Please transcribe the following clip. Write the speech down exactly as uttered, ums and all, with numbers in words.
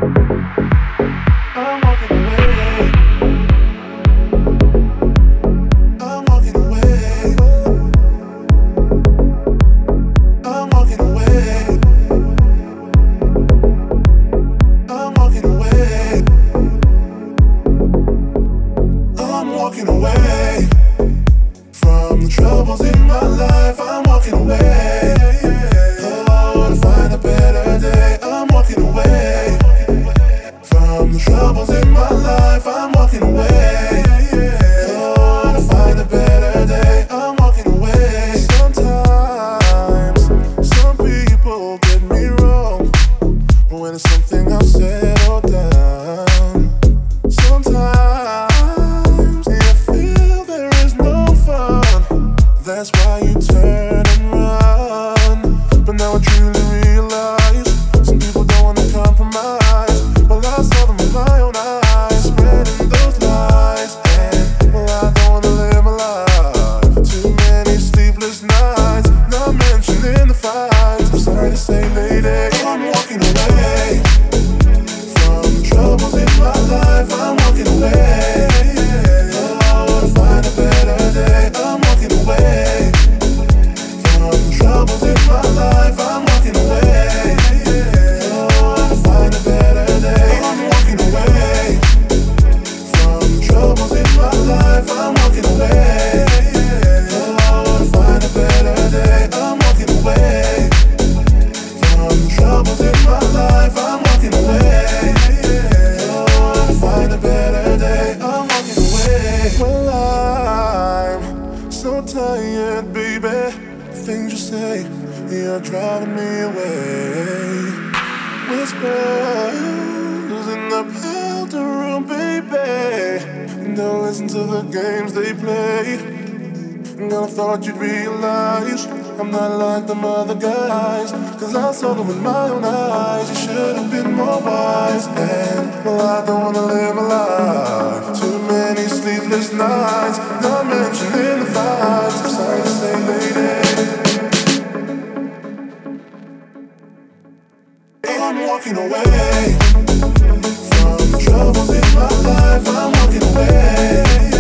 I'm walking away. I'm walking away. I'm walking away. I'm walking away. I'm walking away from the troubles in my life. I'm walking away. Oh, to find a better day. I'm walking away from the troubles in my life. I'm walking away. Oh, to find a better day. I'm walking away. Sometimes some people get me wrong, but when it's something I've said or done, sometimes you feel there is no fun. That's why you turn and run. But now I truly realize some people don't wanna compromise. Well, I saw them with my own eyes, spreading those lies. And well, I don't wanna live my life. Too many sleepless nights, not mentioning the fights. I'm sorry to say, lady, I'm walking away from the troubles in my life. I'm walking away. Oh, to find a better day. I'm walking away from the troubles in my life. I'm walking away. Oh, to find a better day. I'm walking away from the troubles in my life. I'm walking away. Oh, to find a better day. I'm walking away from the troubles in my life. I'm walking away. Oh, to find a better day. I'm walking away. Well, I'm so tired, baby. Things you say, you're driving me away. Whispers in the powder room, baby. Don't listen to the games they play. And I thought you'd realize I'm not like them other guys, cause I saw them with my own eyes. You should have been more wise. And well, I don't wanna live my life. Too many sleepless nights, not mentioning the fights. I'm sorry to say, lady, I'm walking away from the troubles in my life. I'm walking away.